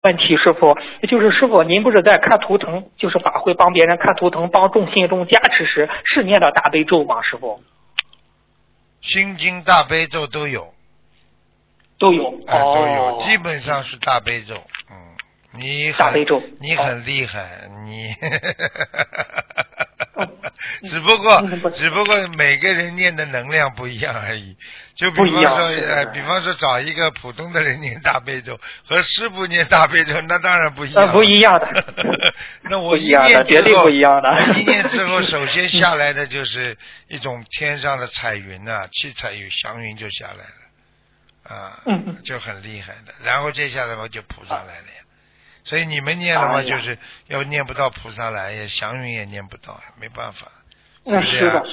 问题，师傅，就是师傅，您不是在看图腾，就是法会帮别人看图腾，帮众信众加持时，是念的大悲咒吗？师傅？ 心经、大悲咒都有， 都有， 都有，基本上是大悲咒。你大悲咒， 你很厉害，你只不过每个人念的能量不一样而已。就比方说找一个普通的人念大悲咒和师父念大悲咒，那当然不一样。 不一样的。 那我一念之后， 绝对不一样的。 一念之后，首先下来的就是一种天上的彩云啊，七彩云、祥云就下来了就很厉害的。然后接下来嘛就菩萨来了呀。所以你们念了嘛，就是要念不到菩萨来，祥云也念不到，没办法。 是的。